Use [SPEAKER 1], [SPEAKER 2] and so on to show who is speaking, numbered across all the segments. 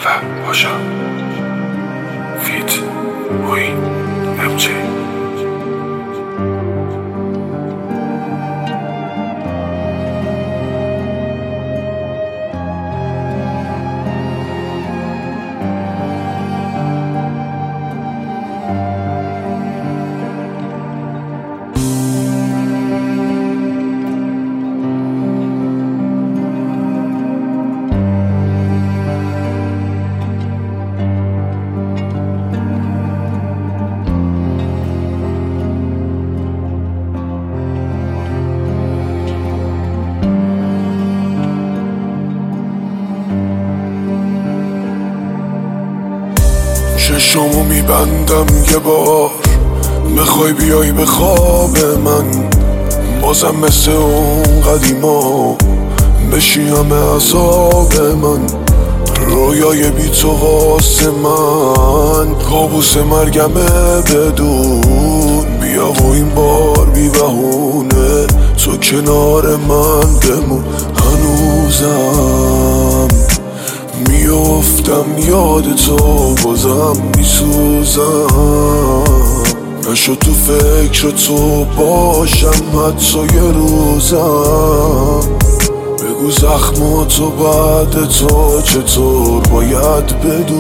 [SPEAKER 1] و باشم فیت وین MJ.
[SPEAKER 2] چشمو میبندم یه بار، میخوای بیای به خواب من، بازم مثل اون قدیما بشی همه عذاب من. رویای بی تو واسه من کابوس مرگمه بدون. بیا و این بار بی بهونه تو کنار من بمون. هنوزم میافتم یاد تو، بازم میسوزم. نشد تو فکر تو باشم حتی یه روزم. بگو زخماتو بعد تو چطور باید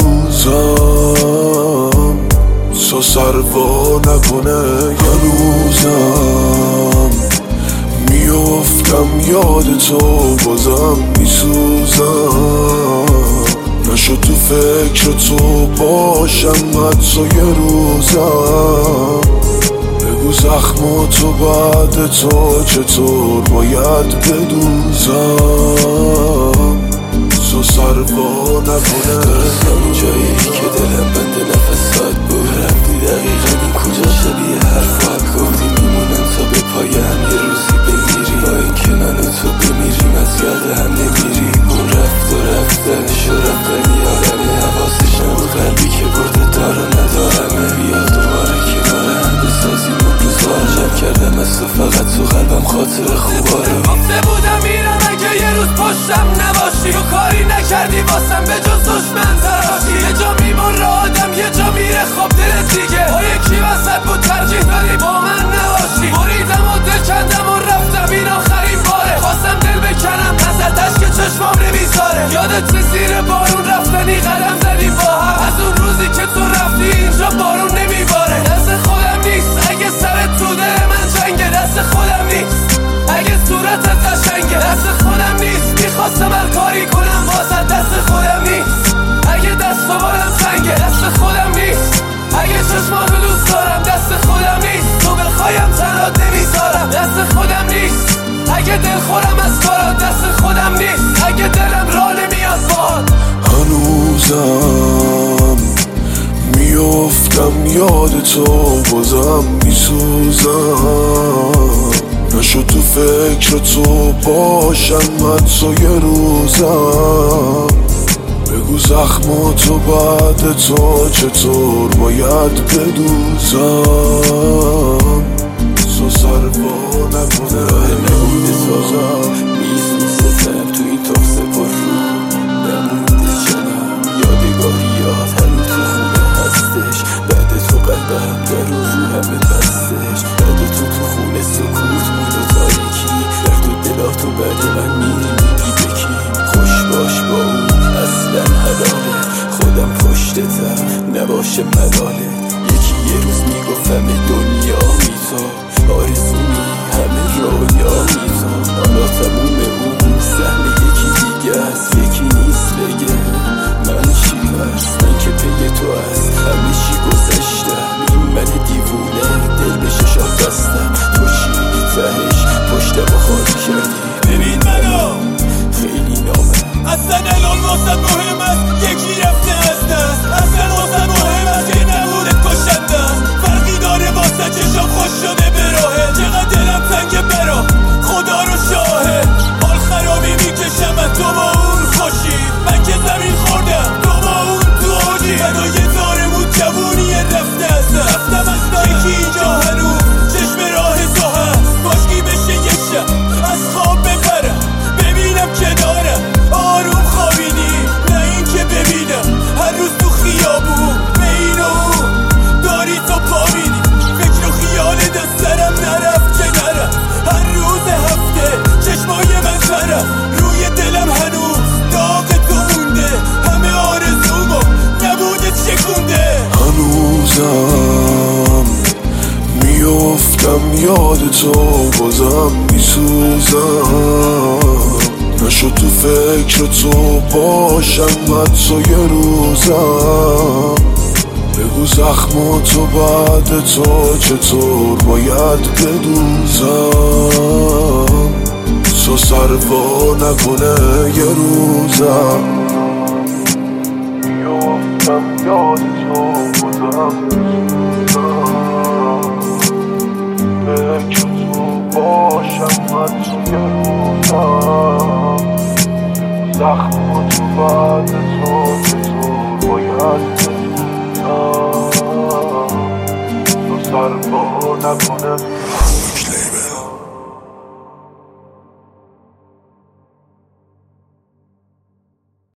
[SPEAKER 2] بدوزم تا سروا نکنه یه روزم. میافتم یاد تو بازم میسوزم. نشد تو فکر تو باشم حتی یه روزم. بگو زخماتو بعد تو چطور باید بدوزم تو سروا نکنه.
[SPEAKER 3] همون جایی که دلم بند نفسات بود، رفتی دقیقا این کجا شبیه حرفات گفتی میمونم تا به پایم یه روزی بمیری. با این کنان تو بمیریم از یاد هم نمیریم. اون رفت و رفتنش و رفتنی آدمه، حواسش نبود قلبی که برده دارو ندارمه. بیا دوباره کنار هم بسازیم اون روزوار. جمع کردم از تو فقط تو قلبم خاطر خوبارو. گفته بودم میرم اگه یه روز پشتم نباشی و کاری نکردی واسم به جز دشمن تراشی. یه جا میمونه آدم یه جا میره خب دلت دیگه. با یکی وسط بود ترجیح دادی با من نباشی. بریدم و دل کندم و رفتم این آخرین باره. خواستم دل بکنم ازت که چشمام نمیذاره. یادت زیر بارون رفتنی قدم زدیم با هم. از اون روزی که تو رفتی اینجا بارون نمیباره. دست خودم نیست اگه سرت تو دل من جنگه. دست خودم نیست اگه صورتت قشنگه. دست خودم نیست میخواستم هر کاری کنم واسه. دست خودم نیست اگه دست و بالم سنگه. دست خودم نیست اگه چشماتو دوست دارم. دست خودم نیست تو بخوایم تنات نمیذارم. دست خودم نیست اگه دل خورم از کارات. دست خودم نیست اگه دلم راه نمیاد باهات.
[SPEAKER 2] هنوزم میافتم یاد تو بازم میسوزم. نشد تو فکر تو باشم حتی یه روزم. بگو زخماتو بعد تو چطور باید بدوزم تو سروا نکنه
[SPEAKER 3] نمونده سازم میسوزم تو این تاخصه پر رو. نمونده جنم یادگاهیات هنو تو خونه هستش. بعد تو قلبم در رو همه بستش. بعد تو خونه سکوت بود و تاریکی. درد و دلاتو بعد من میری میگی بکی. خوش باش با اون اصلا حلاله. خودم پشتتم نباشه ملاله. یکی یه روز میگفتم دنیا میزا آرزومی همه رویا میزا. حالا تموم اون سهم یکی دیگه است. یکی نیست بگه من چی هست. من که پی تو هست همه چی گذشتم. این من دیوونه دل به ششات بستم. تو چی تهش پشتم و خالی کردی. ببین منو خیلی نامه اصلا الان واسه مهم است. یکی رفته از دست اصلا واسه مهم است که نبودت کشنده است. فرقی داره واسه چشم خوش شده به
[SPEAKER 2] یاد تو بازم میسوزم، نشد تو فکر تو باشم حتی یه روزم. بگو زخم تو بعد تو چطور باید بدوزم، تو سر وا نکنه یه روزم. میافتم یاد تو بازم میسوزم، فکر تو باشم حتی یه روزم. زخم تو بعد تو چطور باید بدوزم، تو سر وا نکنه